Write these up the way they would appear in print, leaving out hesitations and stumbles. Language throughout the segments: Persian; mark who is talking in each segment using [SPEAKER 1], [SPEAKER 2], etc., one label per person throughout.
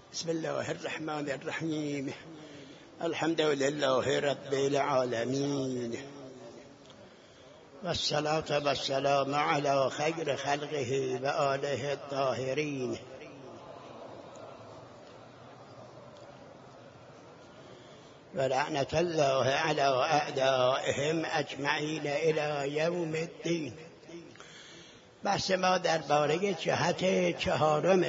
[SPEAKER 1] بسم الله الرحمن الرحیم. الحمد لله رب العالمین والصلاة والسلام على خیر خلقه و آله الطاهرین. و لعنت الله على اعدائهم اجمعین الى یوم الدین. بحث ما درباره جهت چهارم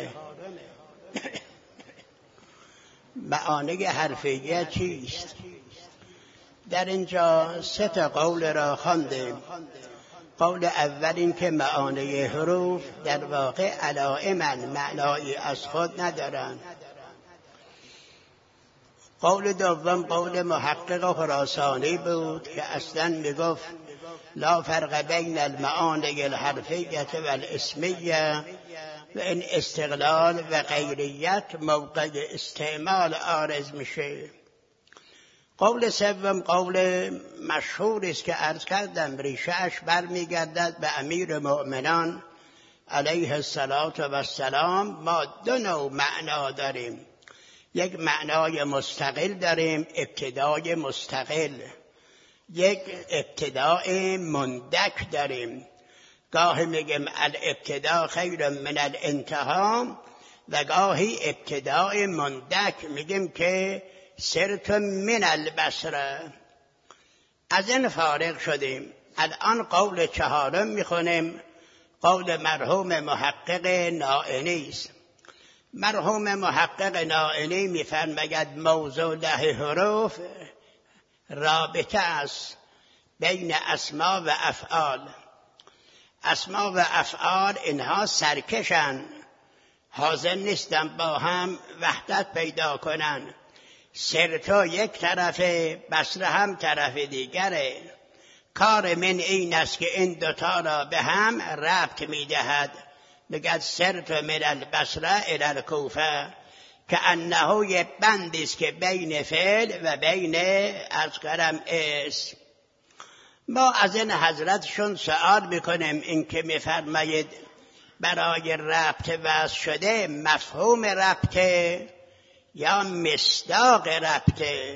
[SPEAKER 1] معانی حرفیه چیست. در اینجا 3 قول را خواندیم. قول اول این که معانی حروف در واقع علائما معنایی از خود ندارند. قول دوم قول محقق خراسانی بود که اصلا میگفت لا فرق بین المعانی الحرفیه و الاسمیه و این استقلال و غیریت موقع استعمال عارض میشه. قول سوم قول مشهوری است که عرض کردم ریشه‌اش برمیگردد به امیر مؤمنان علیه السلام. ما 2 نوع معنا داریم. یک معنای مستقل داریم، ابتدای مستقل. یک ابتدای مندک داریم. گاهی میگیم الابتدا خیر من الانتها و گاهی ابتدای مندک میگیم که سرت من البصره. از این فارغ شدیم. الان قول چهارم میخونیم. قول مرحوم محقق نائینی است. مرحوم محقق نائینی میفرماید موضوع 10 حروف رابطه است بین اسما و افعال. اسما و افعال اینها سرکشن، حاضر نیستن با هم وحدت پیدا کنن. سرتا یک طرفه، بصره هم طرف دیگره. کار من این است که این 2 را به هم ربط میدهد. میگه سرت من البصره الی الکوفه، که انه یک بندی است که بین فعل و بین اذکرم اسم. ما از این حضرتشون سوال میکنیم این که میفرمایید برای ربط وضع شده مفهوم ربطه یا مصداق ربطه؟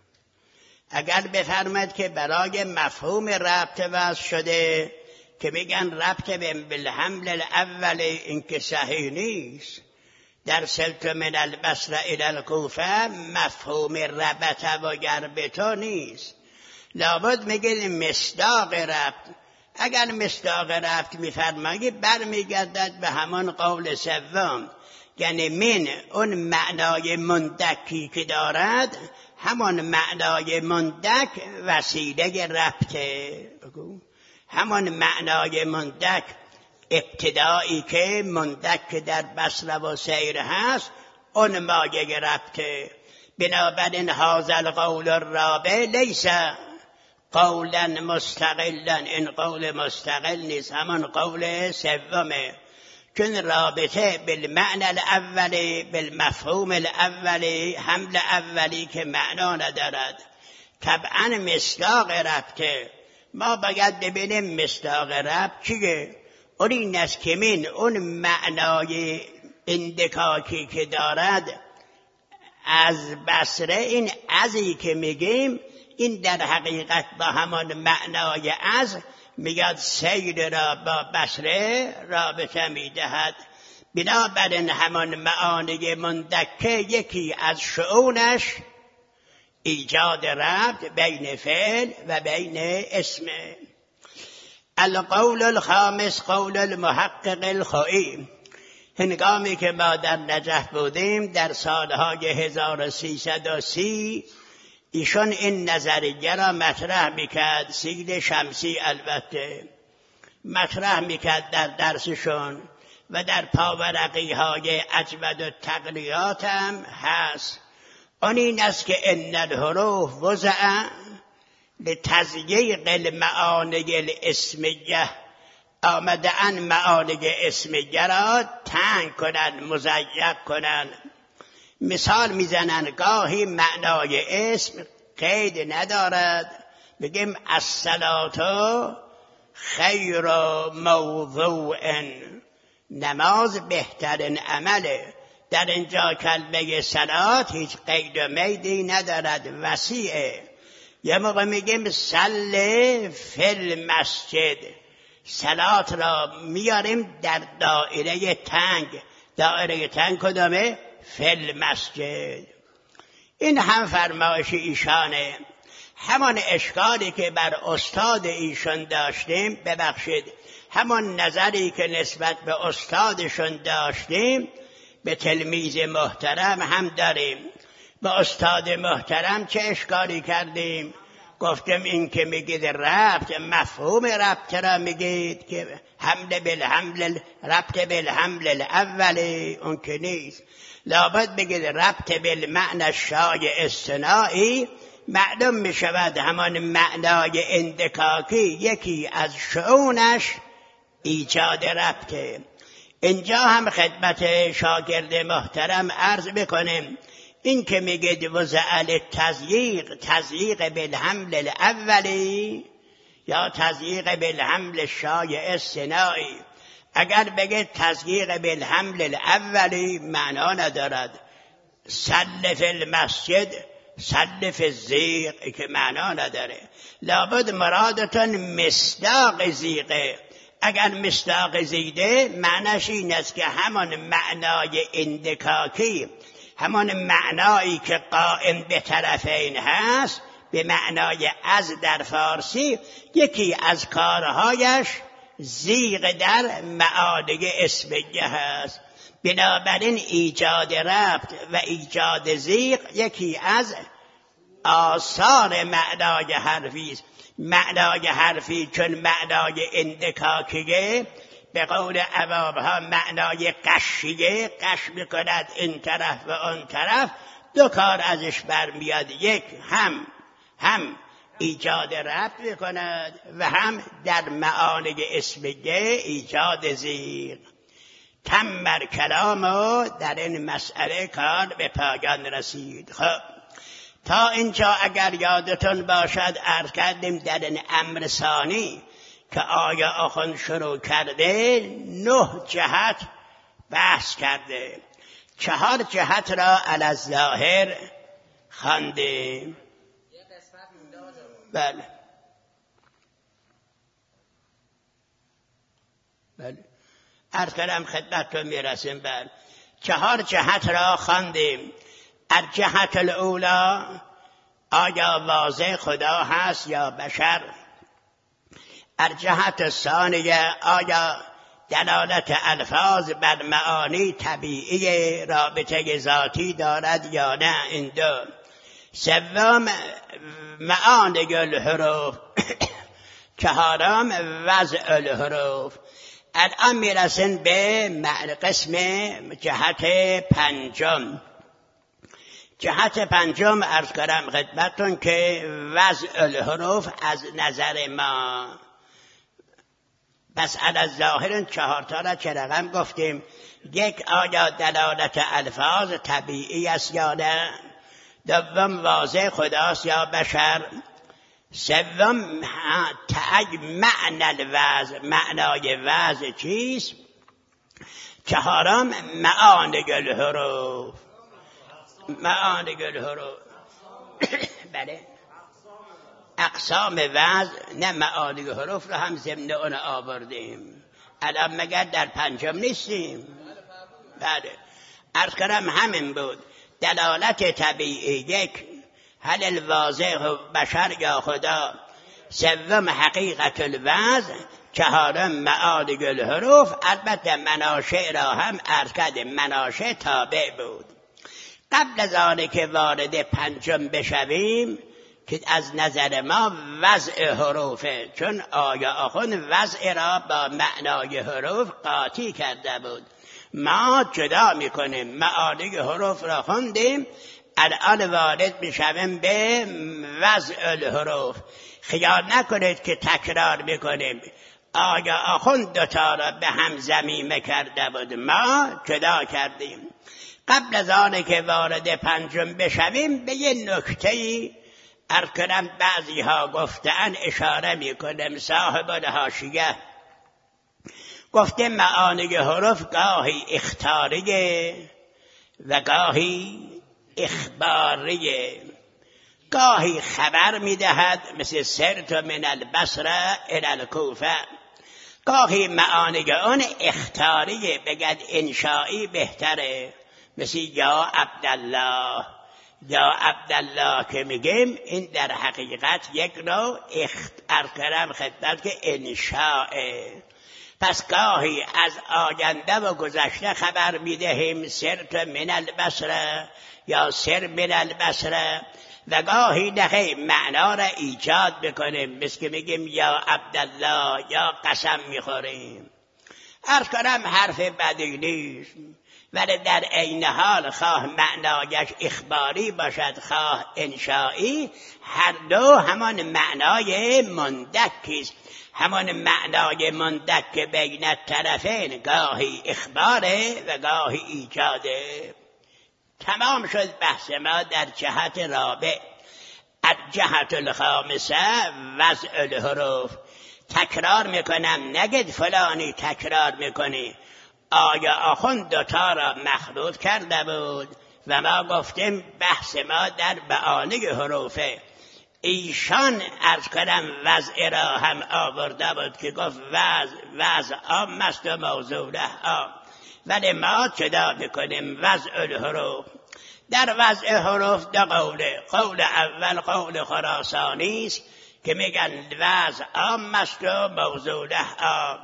[SPEAKER 1] اگر بفرماید که برای مفهوم ربط وضع شده که میگن ربط بالحمل الاول، این که صحیح نیست. در سلط من البصره الی الکوفه مفهوم ربطه و گربطه نیست. لابد میگه مصداق ربط. اگر مصداق ربط میفرمایید برمیگردد به همان قول سوم، یعنی من اون معنای مندکی که دارد همان معنای مندک وسیله ربطه. همان معنای مندک ابتدایی که مندک در بصره و سیر هست اون مایه ربطه. بنابراین هذا القول الرابع لیس قولا مستقلا، این قول مستقل نیست، همان قول سومه. چون رابطه بالمعنى الاولی، بالمفهوم الاولی، حمل اولی که معنا ندارد، طبعا مصداق ربطه. ما باید ببینیم مصداق ربط چیه. اون این است که من اون معنای اندکاکی که دارد از بصره، این ازی که میگیم این در حقیقت با همان معنای از میگد سیر را با بصره رابطه میدهد. بنابراین همان معانی مندکه یکی از شؤونش ایجاد ربط بین فعل و بین اسم. القول الخامس قول المحقق الخوئی. هنگامی که ما در نجف بودیم در سالهای 1330 ایشون این نظریه را مطرح میکرد، سیل شمسی البته مطرح میکرد در درسشون و در پاورقی های اجود و تقلیات هم هست. آن این است که ان الحروف وضع لتضییق المعانی الاسمیه، آمده ان معانی اسمیه را تنگ کنن، مضیق کنن. مثال میزنن گاهی معنای اسم قید ندارد، بگیم الصلاة خیر موضوع، نماز بهترین عمله. در اینجا کلمه صلات هیچ قید و میدی ندارد، وسیعه. یه موقع میگیم صل فی المسجد، صلات را میاریم در دایره تنگ. دایره تنگ کدامه؟ فی المسجد. این هم فرمایش ایشانه. همان اشکالی که بر استاد ایشان داشتیم، ببخشید همان نظری که نسبت به استادشون داشتیم به تلمیذ محترم هم داریم. به استاد محترم چه اشکالی کردیم؟ گفتم این که میگید ربط، مفهوم ربط را میگید که حمل بالحمل، ربط بالحمل الاولی، اون که نیست. لابد بگید ربط بالمعنی الشایع اصطناعی. معلوم میشود همان معنای اندکاکی یکی از شؤونش ایجاد ربطه. اینجا هم خدمت شاگرد محترم عرض بکنیم، این که میگید وزعل تضییق بالحمل الاولی یا تضییق بالحمل الشایع اصطناعی، اگر بگید تضییق بالحمل الاولی معنا ندارد. صل فی المسجد، صل فی الزیق که معنا نداره. لابد مرادتون مصداق زیقه. اگر مصداق زیده معنیش این است که همان معنای اندکاکی، همان معنایی که قائم به طرفین هست، به معنای از در فارسی، یکی از کارهایش زیغ در معانی اسمیه هست. بنابراین ایجاد ربط و ایجاد زیغ یکی از آثار معنای حرفی است. معنای حرفی چون معنای اندکاکیه، به قول عوام‌ها معنای قشیه، قش میکند این طرف و آن طرف، دو کار ازش برمیاد. یک هم ایجاد ربط میکند و هم در معانی اسمیه ایجاد زیغ. تمر کلام و در این مسئله کار به پایان رسید. خب تا اینجا اگر یادتون باشد عرض کردیم در این امر ثانی که آیا آخوند شروع کرده 9 جهت بحث کرده، 4 جهت را علی الظاهر خواندیم. بله عرض کردم خدمتتون میرسیم. بله 4 جهت را خواندیم. الجهت الاولی، آیا واضح خدا هست یا بشر؟ الجهت الثانیه، آیا دلالت الفاظ بر معانی طبیعی رابطه ذاتی دارد یا نه؟ این دو. سوم معانی الحروف. چهارم وضع الحروف. الان میرسن به قسم جهت پنجم. جهت پنجم عرض کردم خدمتتون که وضع الحروف از نظر ما. پس علی الظاهر 4 تا را چه رقم گفتیم؟ یک، آیا دلالت الفاظ طبیعی است یا نه؟ دوم واضح خداست یا بشر؟ سوم معنی الوضع، معنای وضع چیست؟ چهارم معانی الحروف. معانی الحروف بله اقسام وضع، نه معانی حروف رو هم ضمن اون آوردیم. الان مگر در پنجم نیستیم؟ بله عرض کردم همین بود. دلالت طبیعی یک، هل الواضح بشر یا خدا؟ سوم حقیقت الوضع. چهارم معانی الحروف. البته مناشع را هم عرض کردیم، مناشع تابع بود. قبل از آنه که وارد پنجم بشویم که از نظر ما وضع حروفه، چون آیا آخوند وضع را با معنای حروف قاطی کرده بود. ما جدا میکنیم، معانی حروف را خوندیم، الان وارد میشویم به وضع الحروف. خیال نکنید که تکرار میکنیم. آیا آخوند دوتا را به هم ضمیمه کرده بود، ما جدا کردیم. قبل از آنه که وارد پنجم بشویم به یه نکته‌ای عرض کنم بعضی ها گفتن، اشاره میکنم. صاحب الحاشیه گفته معانی حروف گاهی اختاریه، و گاهی اخباریه، گاهی خبر میدهد مثل سرت من البصره الی الکوفه، گاهی معانی اون اخطاریه بگد انشایی بهتره، مثل یا عبدالله. یا عبدالله که میگیم این در حقیقت یک نوع اخطار خدمت که انشاءه. پس گاهی از آینده و گذشته خبر میدهیم سرت من البصره یا سر من البصره، و گاهی نخی معنا را ایجاد بکنیم، مثل که میگیم یا عبدالله یا قسم میخوریم. عرض کنم حرف بدی نیست، ولی در عین حال خواه معنایش اخباری باشد خواه انشایی، هر دو همان معنای مندکیست، همان معنای مندک بین الطرفین، گاهی اخباره و گاهی ایجاده. تمام شد بحث ما در جهت رابع. الجهت الخامسه وضع الحروف. تکرار میکنم، نگید فلانی تکرار میکنی. آیا آخوند دوتا را مخلوط کرده بود و ما گفتیم بحث ما در معانی حروفه. ایشان عرض کنم وضع را هم آورده بود که گفت وضع عام است و موضوع عام، ولی ما جدا میکنیم وضع الحروف. در وضع حروف دو قوله. قول اول قول خراسانی است که میگن وضع عام است و موضوع عام.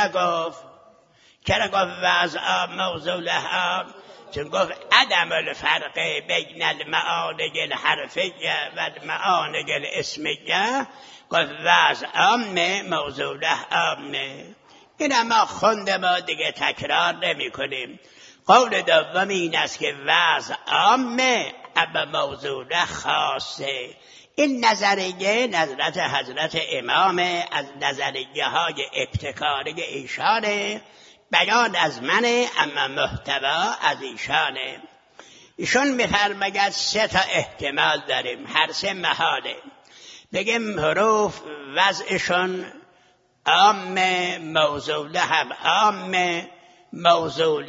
[SPEAKER 1] چرا گفت وضع عام موضوع عام؟ چون گفت عدم الفرق بین المعانی الحرفیه و المعانی الاسمیه، گفت وضع عام موضوع عام. این ما خوند ما دیگه تکرار نمی کنیم. قول دوم این است که وضع عامه اما موضوع خاصه. این نظریه نظرت حضرت امام از نظریه های ابتکاری ایشانه، بیان از منه اما محتوا از ایشانه. ایشان میفرماید سه تا احتمال داریم، هر سه محاله. بگیم حروف وضعشون عامه، موضوع هم عامه. موضوع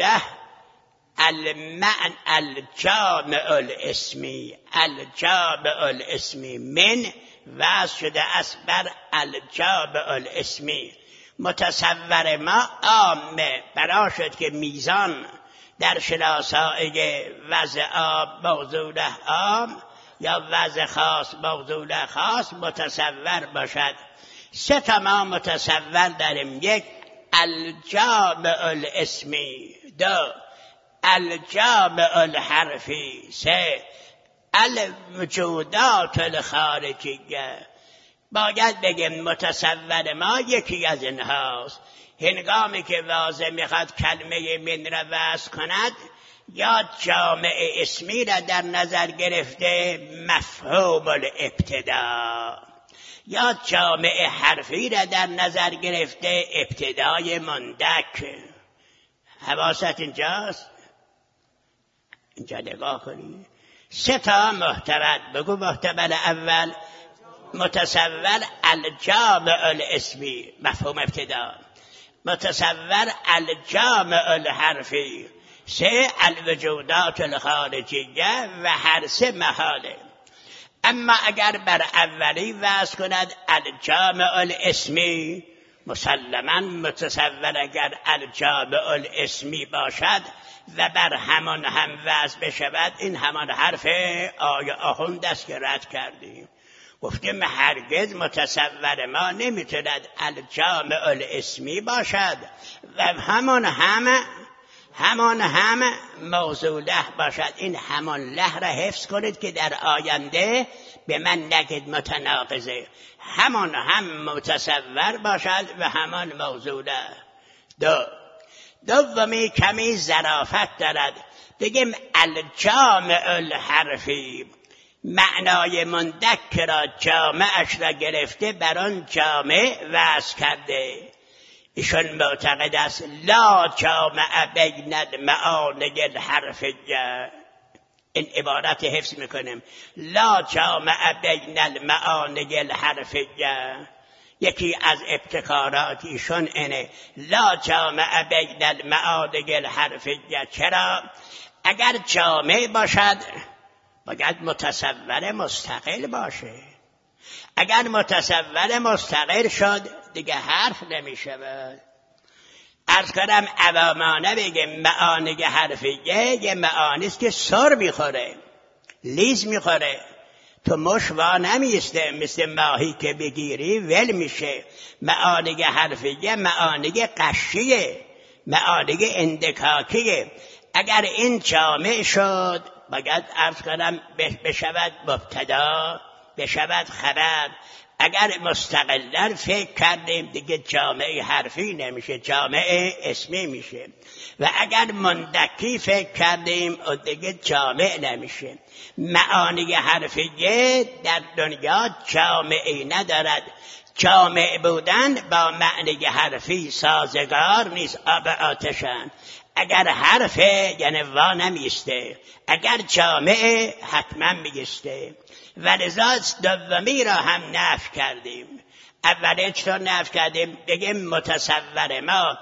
[SPEAKER 1] المعنى الجامع الاسمی، الجامع الاسمی من وضع شده است بر الجامع الاسمی. متصور ما عامه برا شد که میزان در شناسایی وضع عام موضوع عام یا وضع خاص موضوع خاص متصور باشد. سه تا ما متصور داریم. یک الجامع الاسمی، دو الجامع الحرفی، سه الوجودات الخارجیه. باید بگیم متصور ما یکی از اینهاست. هنگامی که واضح میخواد کلمه من را وضع کند، یا جامع اسمی را در نظر گرفته مفهوم الابتدا، یا جامع حرفی را در نظر گرفته ابتدای مندک. حواست اینجاست؟ اینجا نگاه کنید. سه تا محتمل. بگو محتمل اول متصور الجامع الاسمی مفهوم ابتدا، متصور الجامع الحرفی، سه الوجودات الخارجیه و هر سه محاله. اما اگر بر اولی وضع کند الجامع الاسمی، مسلما متصور اگر الجامع الاسمی باشد و بر همان هم وضع بشود، این همان حرف آیه آخوند است که رد کردیم. گفتیم هرگز متصور ما نمیتوند الجامع الاسمی باشد و همان هم موضوع له باشد. این همان له را حفظ کنید که در آینده به من نگید متناقضه. همان هم متصور باشد و همان موضوع له. دومی کمی ظرافت دارد. بگیم الجامع الحرفی، معنای مندک را جامعش را گرفته بر آن جامع وضع کرده. ایشان معتقد است لا جامع بین المعانی الحرفیه. این عبارت حفظ میکنیم، لا جامع بین المعانی الحرفیه. یکی از ابتکارات ایشان اینه لا جامع بین المعانی الحرفیه. چرا؟ اگر جامع باشد باید متصور مستقل باشه. اگر متصور مستقل شد دیگه حرف نمیشود. عرض کنم عوامانه بگیم معانی حرفیه یه معانی است که سر میخوره، لیز میخوره، تو مش وا نمیسته، مثل ماهی که بگیری ول میشه. معانی حرفیه معانی قشیه، معانی اندکاکیه. اگر این جامع شد باید عرض کنم بشود مبتدا، بشود خبر. اگر مستقلن فکر کردیم دیگه جامعه حرفی نمیشه، جامعه اسمی میشه. و اگر مندکی فکر کردیم دیگه جامع نمیشه. معانی حرفیه در دنیا جامعی ندارد. جامع بودن با معنی حرفی سازگار نیست، آب آتشن. اگر حرفه یعنی وا نمیسته، اگر جامعه حتما میسته. ولذا دومی را هم نفی کردیم. اولی چطور نفی کردیم؟ بگیم متصور ما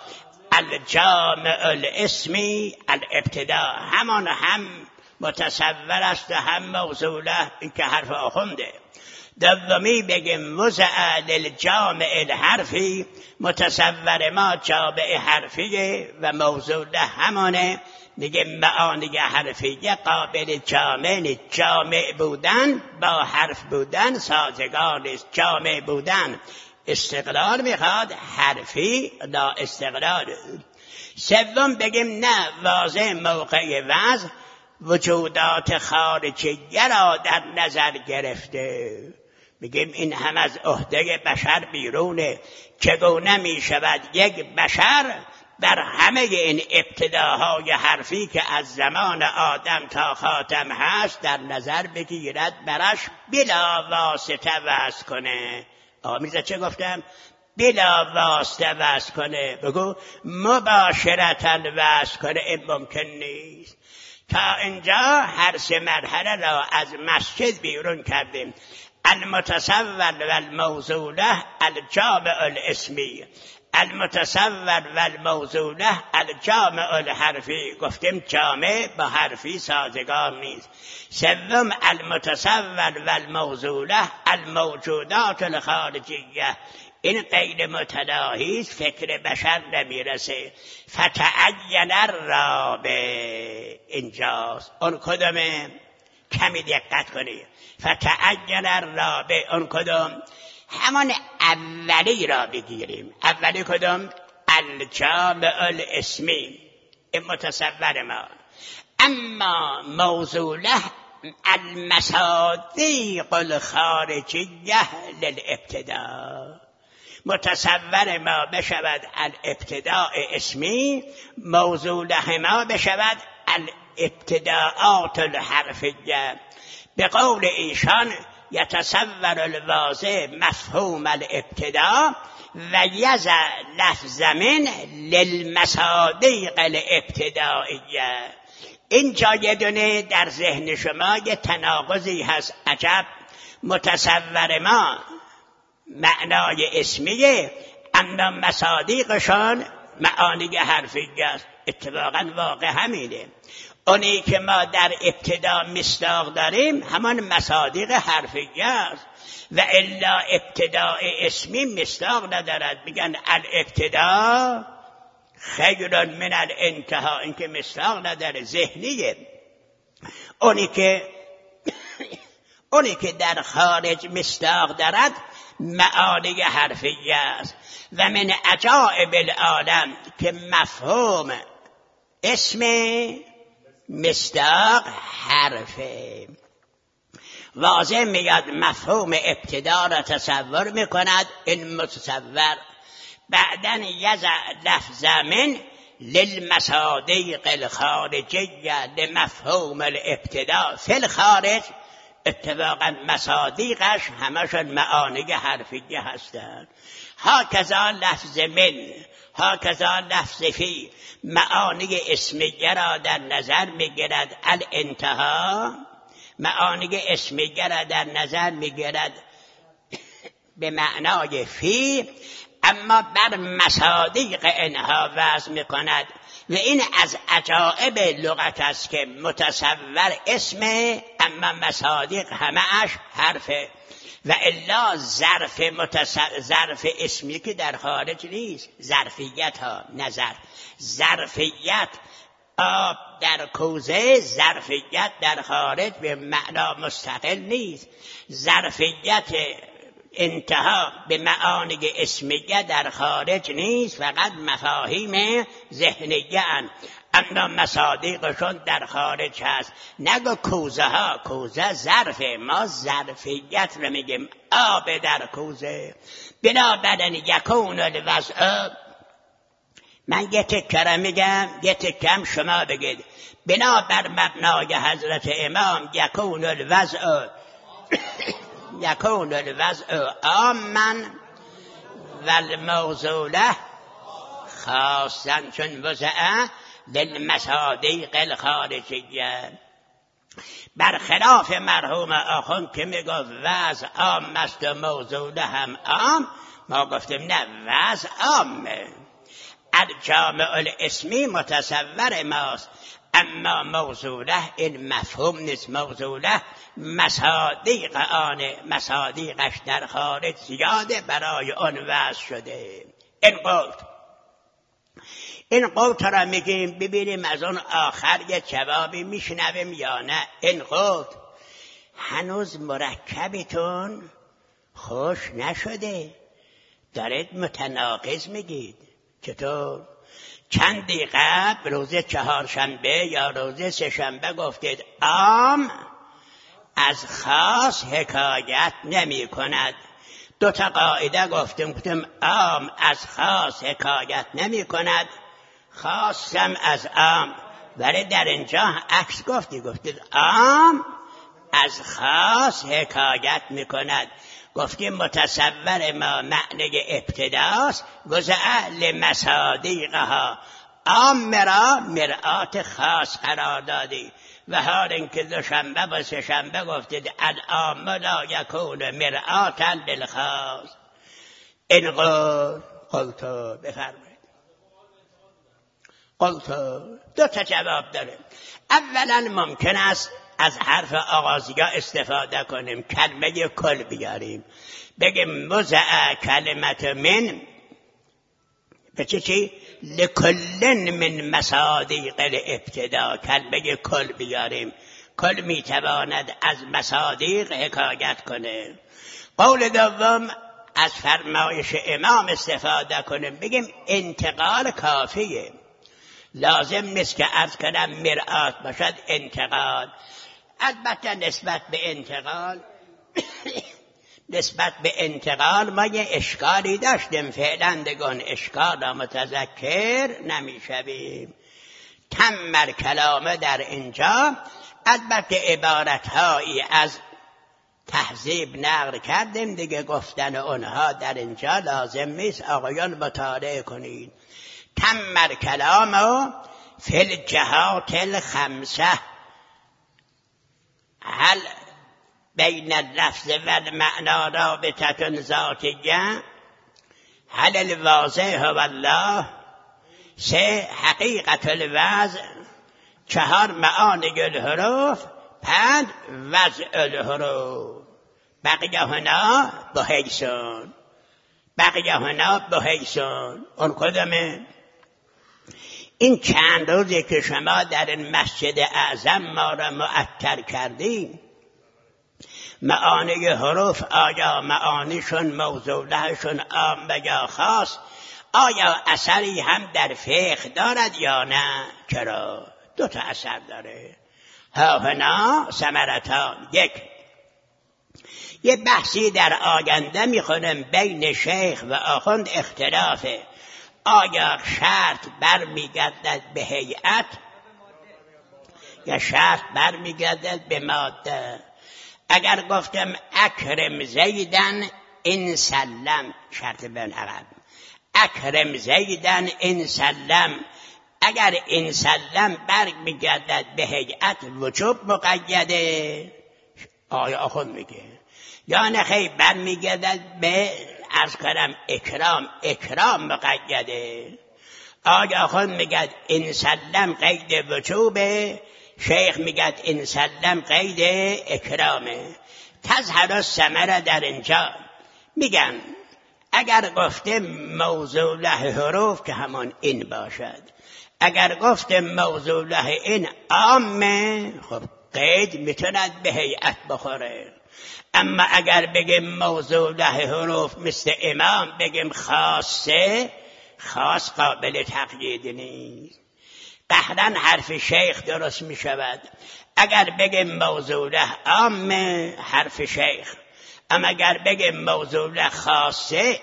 [SPEAKER 1] الجامع الاسمی الابتدا، همان هم متصور است و هم موصوله، این که حرف آخونده. دومی بگیم وضع للجامع الحرفی، متصور ما جامع حرفیه و موصوله همانه. میگه معانی حرفیه قابل جامع، جامع بودن با حرف بودن سازگار نیست. جامع بودن استقلال میخواد، حرفی لا استقلال. سوم بگیم نه، واضح موقع وضع وجودات خارجیه را در نظر گرفته. میگیم این هم از عهده بشر بیرونه. چگونه میشود یک بشر در همه این ابتداهای حرفی که از زمان آدم تا خاتم هست در نظر بگیرد، برش بلا واسطه وضع کنه. آمیزه چه گفتم؟ بلا واسطه وضع کنه. بگو مباشرتا وضع کنه، این ممکن نیست. تا اینجا هر سه مرحله را از مسجد بیرون کردیم. المتصور و الموصوله الجامع الاسمی، المتصور و الموصوله الجامع الحرفی. گفتیم جامع با حرفی سازگار نیست. سوم المتصور و الموصوله الموجودات الخارجیه، این غیر متناهی است، فکر بشر نمیرسه. فتعین الرابع، اینجاست. اون کدومه؟ کمی دقت کنید. فتعین الرابع، اون کدوم؟ همان اولی را بگیریم. اولی کدوم؟ الجامع الاسمی، این متصور ما. اما موصوله المصادیق الخارجیه للابتداء. متصور ما بشود الابتداء اسمی، موصوله ما بشود الابتداءات الحرفیه. به قول ایشان یتصور الواضح مفهوم الابتداء و یضع لفظ من للمصادیق الابتدائیه. اینجا یه دونه در ذهن شما یه تناقضی هست. عجب، متصور ما معنای اسمیه اما مصادیقشان معانی حرفیه است. اتفاقا واقع همینه. اونی که ما در ابتدا مصداق داریم همان مصادیق حرفیه است و الا ابتداء اسمی مصداق ندارد. میگن الابتدا خیر من الانتها، این که مصداق نداره، ذهنیه. اونی که در خارج مصداق دارد معانی حرفیه است. و من عجائب العالم که مفهوم اسم مصداق حرفه. واضح میاد مفهوم ابتدا را تصور میکند این متصور، بعداً یضع لفظ من للمصادیق الخارجیه لمفهوم الابتدا فی الخارج. اتفاقاً مصادیقش همشون معانی حرفیه هستند. هاکذا لفظ من، هاکذا لفظ فی، معانی اسمیه را در نظر میگیرد الانتها، معانی اسمیه را در نظر میگیرد به معنای فی، اما بر مصادیق انها وضع میکند و این از عجائب لغت است که متصور اسمه اما مصادیق همه‌اش حرفه و الا ظرف اسمی که در خارج نیست. ظرفیت ها نظر ظرفیت آب در کوزه، ظرفیت در خارج به معنا مستقل نیست. ظرفیت انتها به معانی اسمیه در خارج نیست، فقط مفاهیم ذهنیه اند. اما مصادیقشون در خارج هست. نگو کوزه ها، کوزه ظرفه، ما ظرفیت رو میگیم آب در کوزه. بنابراین یکون الوضع، من یه تکه رو میگم، یه تکه هم شما بگید. بنابر مبنای حضرت امام یکون الوضع عاما و الموضوع خاصا، چون وضع للمصادیق الخارجیه. برخلاف مرحوم آخوند که میگفت وضع عام است و موضوع هم عام، ما گفتیم نه، وضع عامه. الجامع الاسمی متصور ماست، اما موضوعه این مفهوم نیست. موضوعه مصادیق آنه، مصادیقش در خارج زیاده، برای آن وضع شده. این قوت را میگیم. ببینیم از اون آخر یه جوابی میشنویم یا نه. این قوت هنوز مرکبتون خوش نشده، دارید متناقض میگید. چطور؟ چندی قبل روز چهارشنبه یا روز سه‌شنبه گفتید عام از خاص حکایت نمی کند. 2 قاعده گفتیم عام از خاص حکایت نمی کند، خاصم از عام. ولی در اینجا عکس گفتید عام از خاص حکایت می کند. گفتیم متصور ما معنی ابتداست، وضع لمصادیقها، عام را مرآت خاص قرار دادی. و حال اینکه دوشنبه و سه‌شنبه گفتید العام لا یکون مرآتا للخاص. این قلت بفرمایید. قلت 2 جواب داره. اولا ممکن است از حرف آغازی‌ها استفاده کنیم، کلمه کل بیاریم، بگیم وضع کلمت من به چی؟ لکلن من مصادیق الابتدا، کلمه کل بیاریم. کل میتواند از مصادیق حکایت کنه. قول دوم از فرمایش امام استفاده کنیم، بگیم انتقال کافیه، لازم نیست که عرض کنم مرآت باشد انتقال. البته نسبت به انتقال ما یه اشکالی داشتیم، فعلا دگون اشکال را متذکر نمیشویم. تمر کلامه در اینجا، البته عبارتهایی از تهذیب نقل کردیم دیگه، گفتن اونها در اینجا لازم نیست، آقایان مطالعه کنید. تمر کلامه فی الجهات الخمسه، هل بین اللفظ و المعنا رابطة ذاتیه، هل الواضح هو الله، 3 حقیقت الوضع، 4 معانی الحروف، 5 وضع الحروف. بقیه هنا بحیثون. اون کدامه؟ این چند روزی که شما در این مسجد اعظم ما را معطر کردیم، معانی حروف آیا معانیشون موضوعشون عام یا خاص، آیا اثری هم در فقه دارد یا نه؟ چرا؟ 2 اثر داره. ها هنا ثمرتان. 1، یه بحثی در آینده میخونم بین شیخ و آخوند اختلافه، آیا شرط برمیگردد به هیئت یا شرط برمیگردد به ماده؟ اگر گفتم اکرم زیدن این سلم، شرط بین عقب، اکرم زیدن این سلم، اگر این سلم برمیگردد به هیئت وجوب مقیده، آیا آخوند میگه، یا نخی برمیگردد به عرض کنم اکرام مقیده. آقا خود میگد این سلم قید وجوبه، شیخ میگد این سلم قید اکرامه. تظهر الثمره در اینجا میگن اگر گفته موضوع له حروف که همان این باشد، اگر گفته موضوع له این عامه، خب قید میتوند به هیئت بخوره. اما اگر بگیم موضوع له حروف مثل امام بگیم خاصه، خاص قابل تقیید نیست. قهرن حرف شیخ درست می شود. اگر بگیم موضوع له عامه حرف شیخ، اما اگر بگیم موضوع له خاصه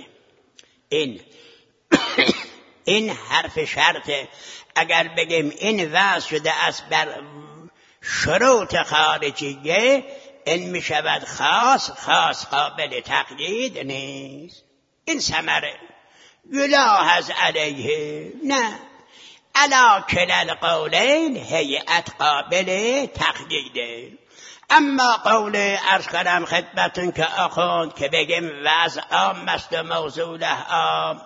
[SPEAKER 1] این حرف شرطه. اگر بگیم این وضع شده است بر شروط خارجیه، این می شود خاص، خاص قابل تقیید نیست. این ثمره یلاحظ علیه، نه علا کل القولین هیئت قابل تقییده. اما قول عرض کردم خدمتون که آخوند که بگیم وضع عام است و موضوع له عام،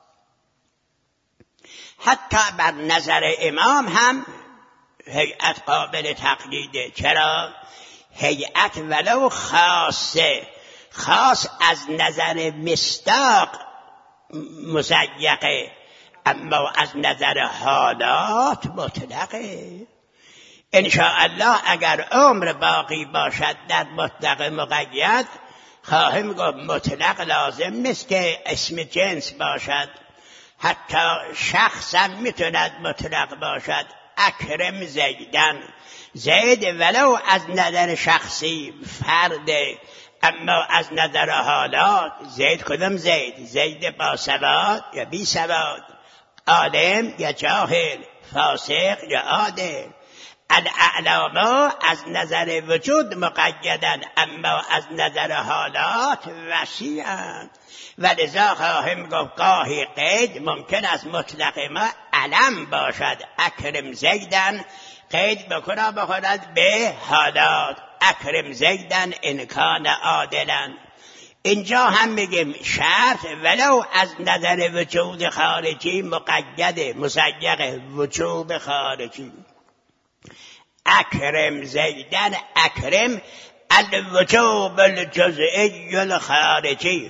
[SPEAKER 1] حتی بر نظر امام هم هیئت قابل تقییده. چرا؟ هیئت ولو خاصه، خاص از نظر مصداق مضیقه، اما از نظر حالات مطلقه. انشاءالله اگر عمر باقی باشد در مطلق مقید، خواهیم گفت مطلق لازم نیست که اسم جنس باشد، حتی شخصا میتوند مطلق باشد. اکرم زیدن، زید ولو از نظر شخصی فرده، اما از نظر حالات زید کدام زید؟ زید با سواد یا بی سواد، عالم یا جاهل، فاسق یا عادل. الاعلام از نظر وجود مقیدن، اما از نظر حالات وسیعند. ولذا خواهیم گفت گاهی قید ممکن است مطلق ما علم باشد. اکرم زیدن قید بکنه بخورد به حالات، اکرم زیدن انکان عادلن. اینجا هم میگیم شرط ولو از نظر وجود خارجی مقید مضیق وجوب خارجی. اکرم زیدن، اکرم الوجوب الجزئی الخارجی،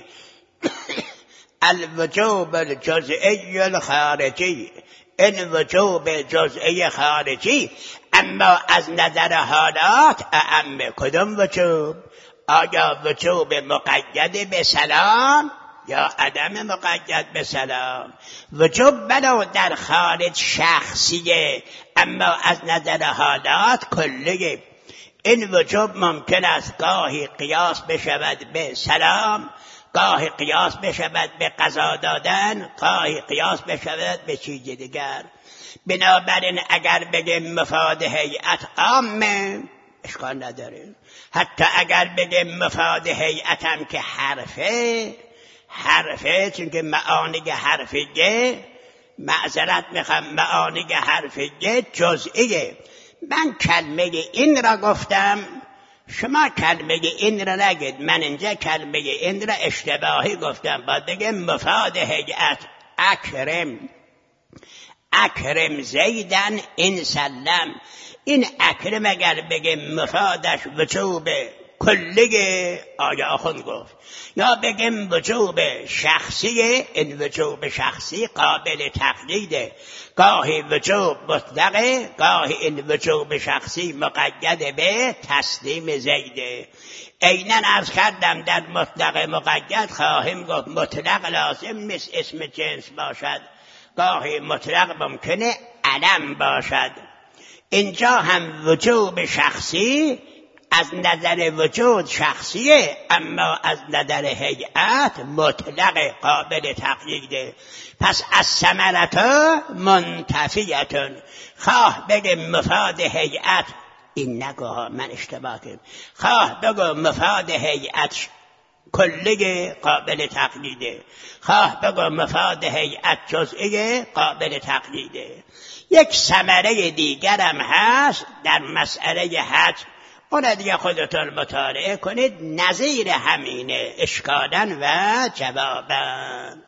[SPEAKER 1] الوجوب الجزئی الخارجی، این وجوب جزئی خارجی. اما از نظر حالات اعم. کدام وجوب؟ آیا وجوب مقید به سلام یا عدم مقید به سلام؟ وجوب ولو در خارج شخصیه، اما از نظر حالات کلیه. این وجوب ممکن است گاهی قیاس بشود به سلام، گاهی قیاس بشود به قضا دادن، گاهی قیاس بشود به چیز دیگر. بنابراین اگر بگیم مفاد هیئت عامه اشکال نداره. حتی اگر بگیم مفاد هیئت هم که حرفه چون که معانی حرفیه، معذرت میخوام، معانی حرفیه جزئیه. من کلمه این را گفتم، شما کلمه این را نگید. من اینجا کلمه این را اشتباهی گفتم. باید بگیم مفاد هیئت. اکرم زیدن این سلم. این اکرم اگر بگیم مفادش وجوب کلیه، آیا آخوند گفت، یا بگیم وجوب شخصیه، این وجوب شخصی قابل تقییده. گاهی وجوب مطلقه، گاهی این وجوب شخصی مقید به تسلیم زیده. عیناً عرض کردم در مطلق مقید خواهیم گفت مطلق لازم نیست اسم جنس باشد، گاهی مطلق ممکنه علم باشد. اینجا هم وجوب شخصی از نظر وجود شخصیه، اما از نظر هیئت مطلق قابل تقییده. پس از ثمرتا منتفیتون. خواه بگه مفاد هیئت، این نگاه من اشتباه کردم، خواه بگه مفاد هیئت کلیه قابل تقییده، خواه بگه مفاد هیئت جزئیه قابل تقییده. یک ثمره دیگرم هست در مسئله حج، اون دیگه خودتون مطالعه کنید، نظیر همینه، اشکالاً و جواباً.